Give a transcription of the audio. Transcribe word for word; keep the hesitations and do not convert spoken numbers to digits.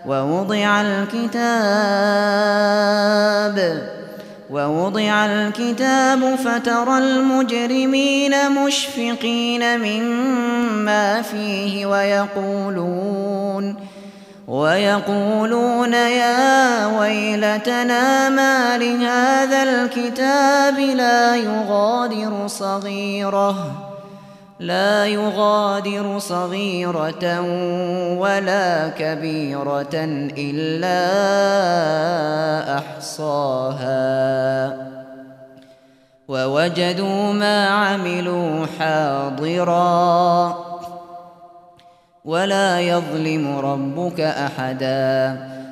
ووضع الكتاب ووضع الكتاب فترى المجرمين مشفقين مما فيه ويقولون ويقولون يا ويلتنا ما لهذا الكتاب لا يغادر صغيرة لا يغادر صغيرة ولا كبيرة إلا أحصاها ووجدوا ما عملوا حاضرا ولا يظلم ربك أحدا